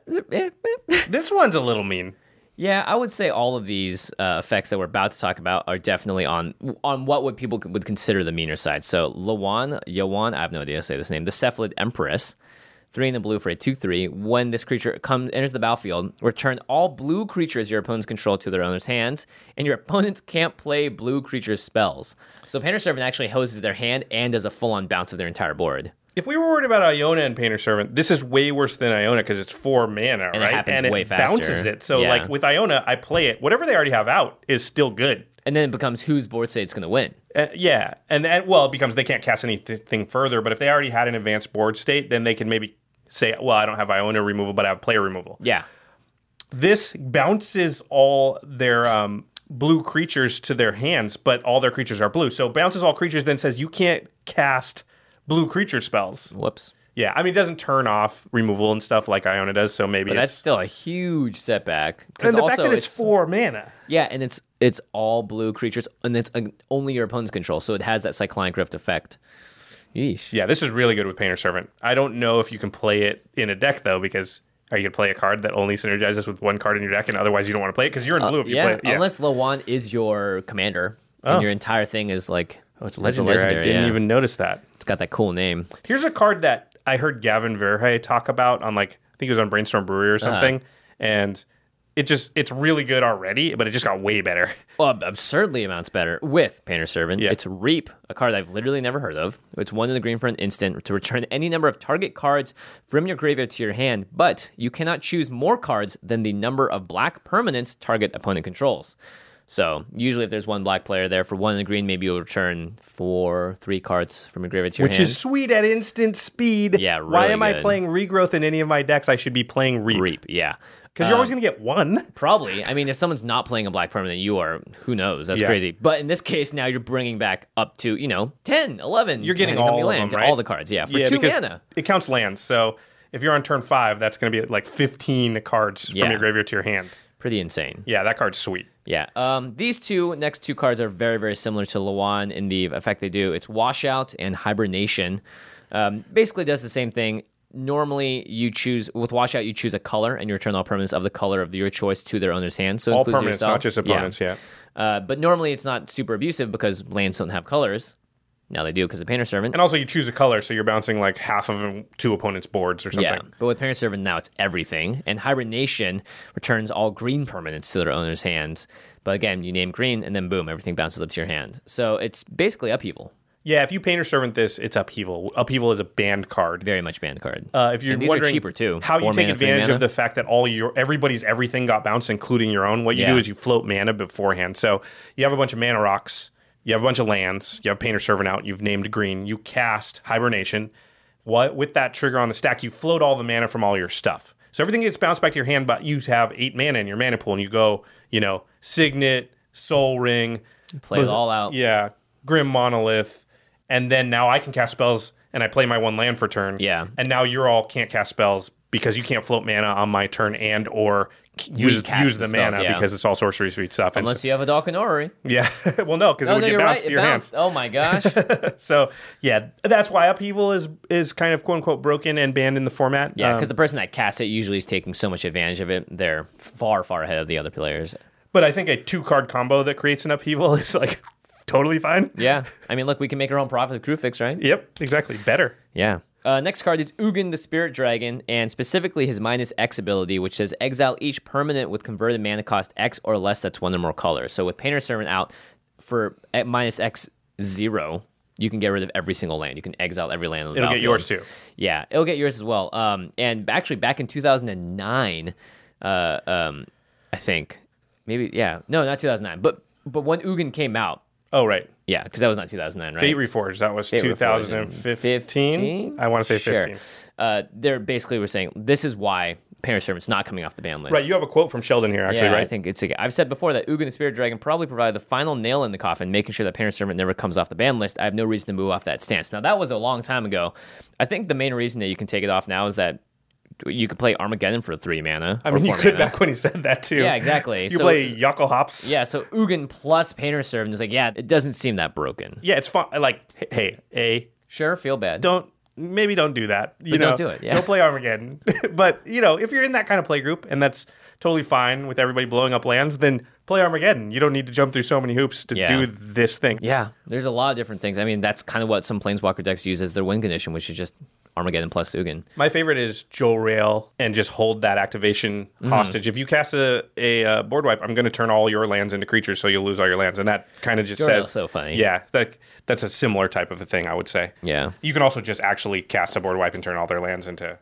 This one's a little mean. Yeah, I would say all of these uh, effects that we're about to talk about are definitely on on what would people would consider the meaner side. So Lawan, Yawan, I have no idea how to say this name. The Cephalid Empress, three in the blue for a two three. When this creature comes enters the battlefield, return all blue creatures your opponents control to their owner's hands, and your opponents can't play blue creature spells. So Painter Servant actually hoses their hand and does a full-on bounce of their entire board. If we were worried about Iona and Painter Servant, this is way worse than Iona because it's four mana, And it right? happens and way it faster. bounces it. So Yeah. like with Iona, I play it. Whatever they already have out is still good. And then it becomes whose board state's going to win. Uh, yeah, and, and well, it becomes they can't cast anything further. But if they already had an advanced board state, then they can maybe say, "Well, I don't have Iona removal, but I have player removal." Yeah. This bounces all their um, blue creatures to their hands, but all their creatures are blue. So bounces all creatures, then says you can't cast blue creature spells. Whoops. Yeah, I mean, it doesn't turn off removal and stuff like Iona does, so maybe But that's it's... still a huge setback. 'Cause And the also fact that it's, four mana. Yeah, and it's it's all blue creatures, and it's uh, only your opponent's control, so it has that Cyclonic Rift effect. Yeesh. Yeah, this is really good with Painter Servant. I don't know if you can play it in a deck, though, because are you going to play a card that only synergizes with one card in your deck, and otherwise you don't want to play it? Because you're in blue if you yeah, play it. Yeah, unless Lawan is your commander, Oh. and your entire thing is like... oh, it's legendary. I didn't yeah. even notice that. It's got that cool name. Here's a card that I heard Gavin Verhey talk about on, like, I think it was on Brainstorm Brewery or something, Uh-huh. and it just, it's really good already, but it just got way better. Well, absurdly amounts better with Painter Servant. Yeah. It's Reap, a card I've literally never heard of. It's one in the green for an instant to return any number of target cards from your graveyard to your hand, but you cannot choose more cards than the number of black permanents target opponent controls. So usually if there's one black player there for one in the green, maybe you'll return four, three cards from your graveyard to your Which hand. is sweet at instant speed. Yeah, Why really am I good. playing Regrowth in any of my decks? I should be playing Reap. Reap, yeah. Because you're Um, always going to get one. Probably. I mean, if someone's not playing a black permanent, you are, who knows? That's Yeah. crazy. But in this case, now you're bringing back up to, you know, ten, eleven. You're getting depending on all your of them, lands, right? all the cards, yeah, for yeah, two because mana. it counts lands. So if you're on turn five, that's going to be like fifteen cards Yeah. from your graveyard to your hand. Pretty insane. Yeah, that card's sweet. Yeah. Um, these two next two cards are very, very similar to Lawan in the effect they do. It's Washout and Hibernation. Um, basically does the same thing. Normally, you choose, with Washout, you choose a color and you return all permanents of the color of your choice to their owner's hand. So it All includes permanents, yourself. not just opponents, yeah. Uh, but normally it's not super abusive because lands don't have colors. Now they do because of Painter Servant. And also you choose a color, so you're bouncing like half of them to opponents' boards or something. Yeah, but with Painter Servant now it's everything. And Hibernation returns all green permanents to their owner's hands. But again, you name green and then boom, everything bounces up to your hand. So it's basically upheaval. Yeah, if you Painter Servant this, it's Upheaval. Upheaval is a banned card. Very much banned card. Uh, if you're and these wondering are cheaper too. how you Four take mana, three advantage mana. of the fact that all your everybody's everything got bounced, including your own, what you Yeah. do is you float mana beforehand. So you have a bunch of mana rocks, you have a bunch of lands, you have Painter Servant out, you've named green, you cast Hibernation. What with that trigger on the stack, you float all the mana from all your stuff. So everything gets bounced back to your hand, but you have eight mana in your mana pool, and you go, you know, Signet, Soul Ring, Play it all out. yeah, Grim Monolith. And then now I can cast spells, and I play my one land for turn. Yeah. And now you're all can't cast spells because you can't float mana on my turn and or use Recast use the, the spells, mana yeah. because it's all sorcery suite stuff. And Unless so- you have a Dalkin Orrery. yeah. well, no, because it Oh, would no, get you're bounced right. to It your bounced. hands. Oh my gosh. So yeah, that's why Upheaval is is kind of quote unquote broken and banned in the format. Yeah, Um, because the person that casts it usually is taking so much advantage of it. They're far, far ahead of the other players. but I think a two card combo that creates an Upheaval is like totally fine. Yeah. I mean, look, we can make our own profit with Crewfix, right? Yep, exactly. Better. Yeah. Uh, next card is Ugin the Spirit Dragon, and specifically his minus X ability, which says exile each permanent with converted mana cost X or less that's one or more colors. So with Painter Servant out for at minus X zero, you can get rid of every single land. You can exile every land on the It'll get battlefield. yours too. Yeah, it'll get yours as well. Um, and actually, back in two thousand nine, uh, um, I think maybe yeah, no, not two thousand nine, but but when Ugin came out, Oh, right. yeah, because that was not two thousand nine, right? Fate Reforged, that was Fate two thousand Reforged fifteen? fifteen? I want to say Sure. fifteen. Uh, they're basically were saying this is why Painter Servant's not coming off the ban list. Right, you have a quote from Sheldon here, actually, yeah, right? I think it's. A, I've said before that Ugin the Spirit Dragon probably provided the final nail in the coffin, making sure that Painter Servant never comes off the ban list. I have no reason to move off that stance. Now that was a long time ago. I think the main reason that you can take it off now is that you could play Armageddon for three mana. I or mean, you four could mana. back when he said that, too. Yeah, exactly. You So- play Yuckle Hops. Yeah, so Ugin plus Painter Servant is like, yeah, it doesn't seem that broken. Yeah, it's fun. Like, hey, A, Sure, feel bad. don't, maybe don't do that. You But know, don't do it, yeah. Don't play Armageddon. But, you know, if you're in that kind of play group and that's totally fine with everybody blowing up lands, then play Armageddon. You don't need to jump through so many hoops to Yeah. do this thing. Yeah, there's a lot of different things. I mean, that's kind of what some Planeswalker decks use as their win condition, which is just Armageddon plus Ugin. My favorite is Joe Rail and just hold that activation Mm-hmm. hostage. If you cast a, a uh, board wipe, I'm going to turn all your lands into creatures, so you'll lose all your lands. And that kind of just Joe Rail's says, so funny. Yeah, that that's a similar type of a thing, I would say. Yeah. You can also just actually cast a board wipe and turn all their lands into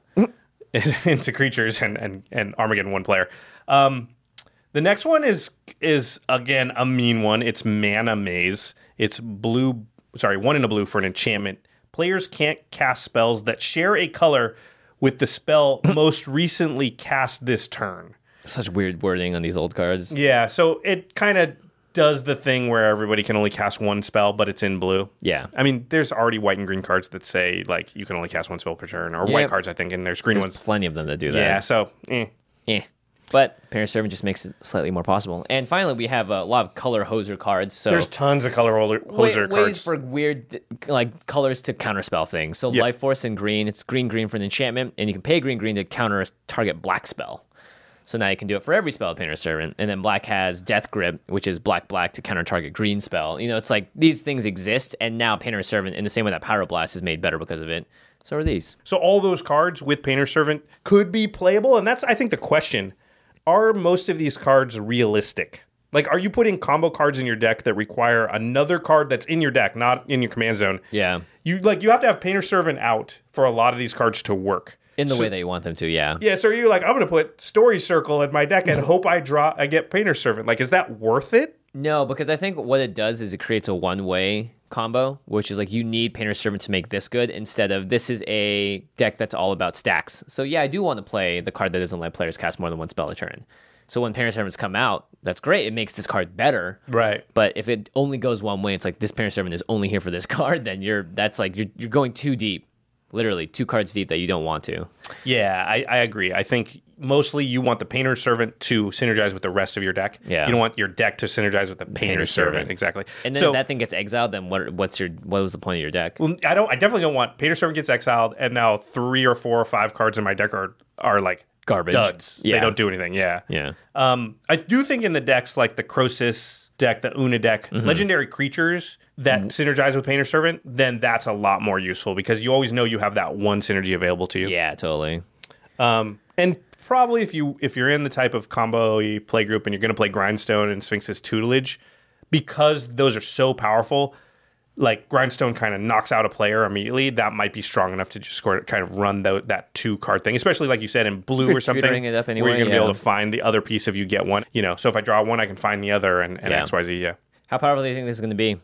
into creatures and and and Armageddon one player. Um, the next one is is again a mean one. It's Mana Maze. It's blue. Sorry, one in a blue for an enchantment. Players can't cast spells that share a color with the spell most recently cast this turn. Such weird wording on these old cards. Yeah, so it kind of does the thing where everybody can only cast one spell, but it's in blue. Yeah. I mean, there's already white and green cards that say like you can only cast one spell per turn, or Yeah. white cards, I think, and there's green There's ones. plenty of them that do that. Yeah, so eh. Eh. But Painter Servant just makes it slightly more possible. And finally, we have a lot of color hoser cards. So There's tons of color holder, wa- hoser ways cards. for weird like colors to counterspell things. So Yeah. Life Force in green, it's green green for an enchantment, and you can pay green green to counter a target black spell. So now you can do it for every spell of Painter Servant. And then black has Death Grip, which is black black to counter target green spell. You know, it's like these things exist, and now Painter Servant, in the same way that Pyroblast is made better because of it, so are these. So all those cards with Painter Servant could be playable, and that's I think the question. Are most of these cards realistic? Like, are you putting combo cards in your deck that require another card that's in your deck, not in your command zone? Yeah. You like you have to have Painter Servant out for a lot of these cards to work. In the So- way that you want them to, yeah. Yeah, so are you like, I'm going to put Story Circle in my deck and hope I draw, I get Painter Servant. Like, is that worth it? No, because I think what it does is it creates a one-way combo, which is like you need Painter Servant to make this good instead of this is a deck that's all about stacks. So yeah, I do want to play the card that doesn't let players cast more than one spell a turn. So when Painter Servants come out, that's great. It makes this card better. Right. But if it only goes one way, it's like this Painter Servant is only here for this card, then you're that's like you're you're going too deep. Literally two cards deep that you don't want to. Yeah, I, I agree. I think mostly you want the Painter Servant to synergize with the rest of your deck. Yeah. You don't want your deck to synergize with the Painter, Painter Servant. Servant. Exactly. And then so, if that thing gets exiled, then what what's your what was the point of your deck? well, I don't. I definitely don't want Painter Servant gets exiled, and now three or four or five cards in my deck are are like Garbage. duds. Yeah. They don't do anything. Yeah. Yeah. Um, I do think in the decks like the Crosis deck, the Una deck, Mm-hmm. legendary creatures that synergize with Painter Servant, then that's a lot more useful because you always know you have that one synergy available to you. Yeah, totally. Um, and probably if you if you're in the type of combo play group and you're going to play Grindstone and Sphinx's Tutelage, because those are so powerful, like Grindstone kind of knocks out a player immediately. That might be strong enough to just sort of kind of run the, that two card thing, especially like you said in blue You're or something, tutoring it up where anyway, you're going to be yeah. able to find the other piece if you get one. You know, so if I draw one, I can find the other, and, and Yeah. X Y Z. Yeah, How powerful do you think this is going to be?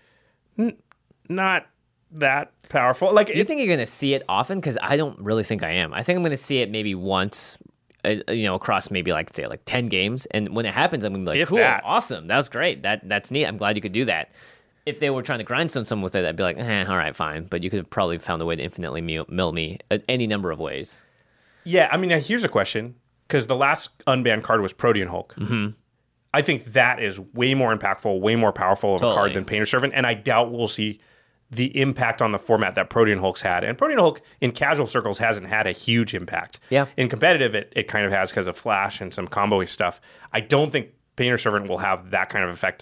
not that powerful. Like Do you it- think you're going to see it often? Because I don't really think I am. I think I'm going to see it maybe once, uh, you know, across maybe like say like ten games. And when it happens, I'm going to be like, If cool, that. awesome, that was great. That that's neat. I'm glad you could do that. If they were trying to grindstone someone with it, I'd be like, eh, all right, fine. But you could have probably found a way to infinitely mill, mill me at any number of ways. Yeah, I mean, now here's a question, because the last unbanned card was Protean Hulk. Mm-hmm. I think that is way more impactful, way more powerful of a Totally. card than Painter Servant, and I doubt we'll see the impact on the format that Protean Hulk's had. And Protean Hulk in casual circles hasn't had a huge impact. Yeah. In competitive, it, it kind of has because of Flash and some combo-y stuff. I don't think Painter Servant will have that kind of effect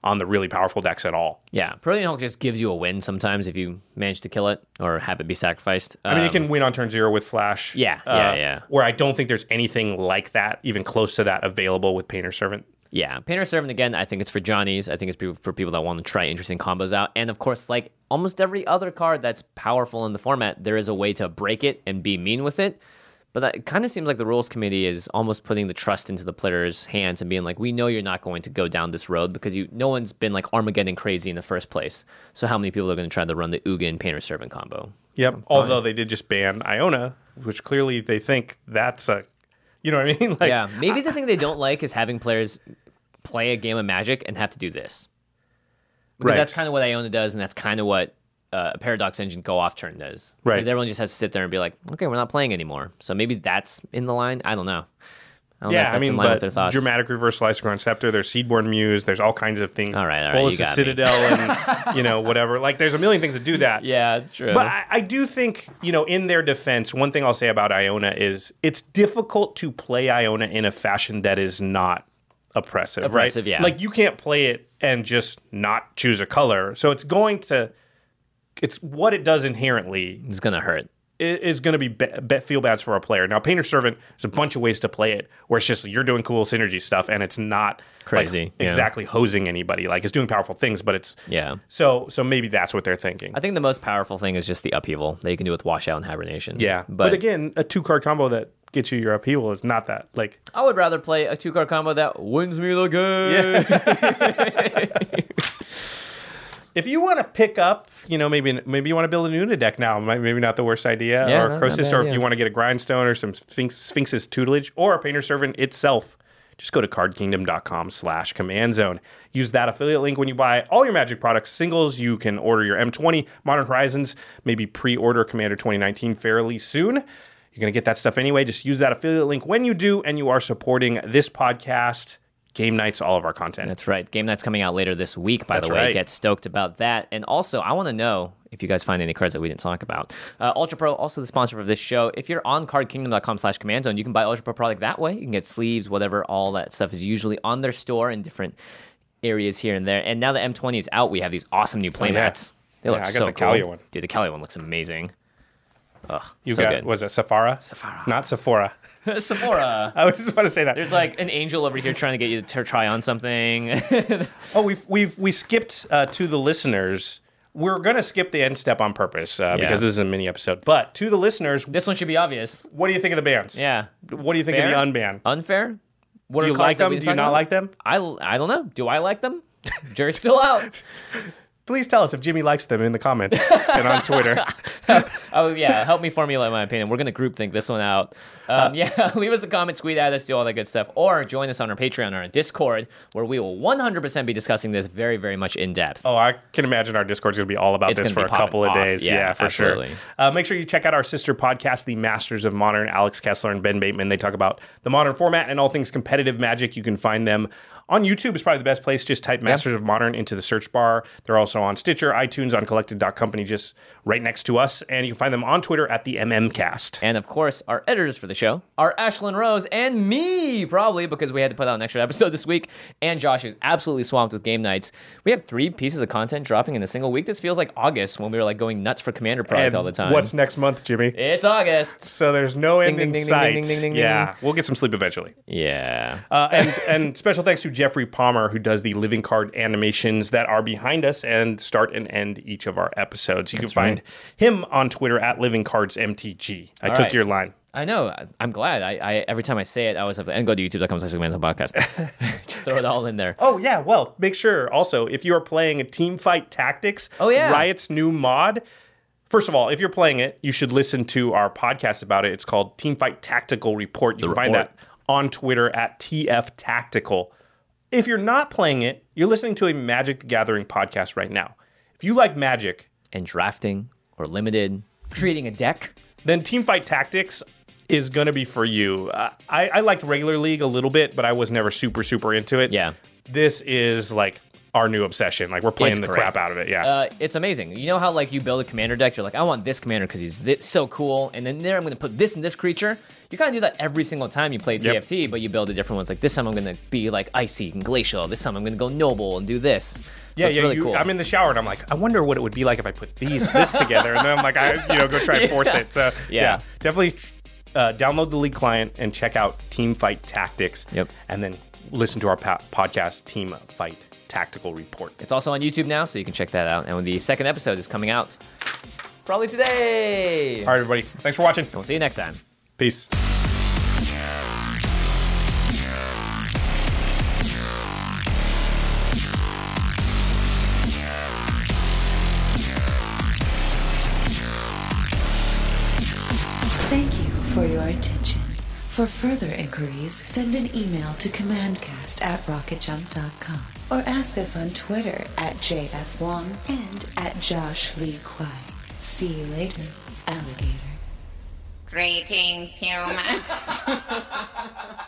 on the really powerful decks at all. Yeah, Protean Hulk just gives you a win sometimes if you manage to kill it or have it be sacrificed. I mean, Um, it can win on turn zero with Flash. Yeah, uh, yeah, yeah. Where I don't think there's anything like that, even close to that, available with Painter Servant. Yeah, Painter Servant, again, I think it's for Johnnies. I think it's for people that want to try interesting combos out. And of course, like almost every other card that's powerful in the format, there is a way to break it and be mean with it. But that kind of seems like the rules committee is almost putting the trust into the players' hands and being like, we know you're not going to go down this road because you no one's been like Armageddon crazy in the first place. So how many people are going to try to run the Ugin Painter Servant combo? Yep. Although they did just ban Iona, which clearly they think that's a, you know what I mean? Like, yeah, maybe the thing they don't like is having players play a game of Magic and have to do this. Because Right. that's kind of what Iona does, and that's kind of what uh, a Paradox Engine go off turn does. Right. Because everyone just has to sit there and be like, okay, we're not playing anymore. So maybe that's in the line. I don't know. I don't know if Yeah, that's I mean, in line with their but thoughts. dramatic reversal, Isochron Scepter, there's Seedborn Muse, there's all kinds of things. All right, all right, Bolus you got me. Citadel and, you know, whatever. Like, there's a million things that do that. Yeah, it's true. But I, I do think, you know, in their defense, one thing I'll say about Iona is it's difficult to play Iona in a fashion that is not oppressive, Oppressive, right? yeah. Like, you can't play it and just not choose a color. So it's going to, it's what it does inherently It's going to hurt. is going to be, be, be feel bad for a player. Now, Painter Servant, there's a bunch of ways to play it where it's just you're doing cool synergy stuff and it's not Crazy, like, yeah. exactly hosing anybody. Like, it's doing powerful things, but it's Yeah. So so maybe that's what they're thinking. I think the most powerful thing is just the upheaval that you can do with Washout and Hibernation. Yeah, but, But, again, a two card combo that gets you your upheaval is not that like. I would rather play a two-card combo that wins me the game. Yeah. If you want to pick up, you know, maybe maybe you want to build a Nuna deck now, might- maybe not the worst idea, Yeah, or not- Croesus, not bad, or if yeah. you want to get a Grindstone or some Sphinx, Sphinx's tutelage, or a Painter Servant itself, just go to cardkingdom.com slash command zone. Use that affiliate link when you buy all your Magic products. Singles, you can order your M twenty, Modern Horizons, maybe pre-order Commander twenty nineteen fairly soon. You're going to get that stuff anyway. Just use that affiliate link when you do, and you are supporting this podcast, Game Nights, all of our content. That's right. Game Night's coming out later this week, by That's the way. right. Get stoked about that. And also, I want to know if you guys find any cards that we didn't talk about. Uh, Ultra Pro, also the sponsor of this show. If you're on cardkingdom.com slash command zone, you can buy Ultra Pro product that way. You can get sleeves, whatever, all that stuff is usually on their store in different areas here and there. And now the M twenty is out, we have these awesome new playmats. They Yeah, look I got so the cool. Kalia one. Dude, the Kalia one looks amazing. Ugh, You so got, good. was it Sephora? Sephora. Not Sephora. Sephora. I just want to say that. There's like an angel over here trying to get you to try on something. Oh, we've we've we skipped uh, to the listeners. We're gonna skip the end step on purpose uh, Yeah. because this is a mini episode. But to the listeners, This one should be obvious. what do you think of the bans? Yeah. What do you think Fair? of the unban? Unfair? What Do are you cards like that them? we Do didn't you talk not about? like them? I, I don't know. Do I like them? Jury's still out. Please tell us if Jimmy likes them in the comments and on Twitter. Oh, yeah. Help me formulate my opinion. We're going to group think this one out. Um, yeah. Leave us a comment, tweet at us, do all that good stuff. Or join us on our Patreon or our Discord, where we will one hundred percent be discussing this very, very much in depth. Oh, I can imagine our Discord's going to be all about It's this for gonna a be couple of popping off. days. Yeah, Yeah, for absolutely. sure. Uh, make sure you check out our sister podcast, The Masters of Modern. Alex Kessler and Ben Bateman. They talk about the modern format and all things competitive Magic. You can find them on YouTube. Is probably the best place. Just type Masters of Modern into the search bar. They're also on Stitcher, iTunes, on collected dot company, just right next to us. And you can find them on Twitter at the MMCast. And of course, our editors for the show are Ashlyn Rose and me, probably because we had to put out an extra episode this week. And Josh is absolutely swamped with game nights. We have three pieces of content dropping in a single week. This feels like August when we were like going nuts for Commander product And all the time. what's next month, Jimmy? It's August. So there's no end Ding, in ding, ding, sight. ding, ding, ding, ding, yeah, ding. we'll get some sleep eventually. Yeah. Uh, and, and special thanks to Jeffrey Palmer, who does the living card animations that are behind us and start and end each of our episodes. You That's can find right. him on Twitter at living cards M T G. I All took right. your line. I know. I, I'm glad. I, I every time I say it, I always have to and go to youtube.com slash Command Zone podcast. Just throw it all in there. Oh, yeah. Well, make sure also, if you are playing a Team Fight Tactics, Oh, yeah. Riot's new mod. First of all, if you're playing it, you should listen to our podcast about it. It's called Team Fight Tactical Report. You The can find report. that on Twitter at T F Tactical. If you're not playing it, you're listening to a Magic the Gathering podcast right now. If you like Magic, And drafting or limited, creating a deck. then Teamfight Tactics is going to be for you. Uh, I, I liked regular League a little bit, but I was never super, super into it. Yeah. This is like our new obsession. Like we're playing It's the great. crap out of it. Yeah. Uh, it's amazing. You know how like you build a commander deck, you're like, I want this commander because he's this, so cool, and then there I'm going to put this and this creature. You kind of do that every single time you play T F T, yep. but you build a different ones. Like this time I'm going to be like icy and glacial. This time I'm going to go noble and do this. So yeah, it's yeah. really you, cool. I'm in the shower and I'm like, I wonder what it would be like if I put these this together, and then I'm like, I you know go try and Yeah. force it. So Yeah. yeah, definitely uh, download the League client and check out Team Fight Tactics. Yep. And then listen to our pa- podcast, Team Fight Tactical Report. It's also on YouTube now, so you can check that out. And the second episode is coming out probably today. All right, everybody. Thanks for watching. We'll see you next time. Peace. Thank you for your attention. For further inquiries, send an email to commandcast at rocket jump dot com or ask us on Twitter at J F Wong and at Josh Lee Kwai. See you later, alligator. Greetings, humans.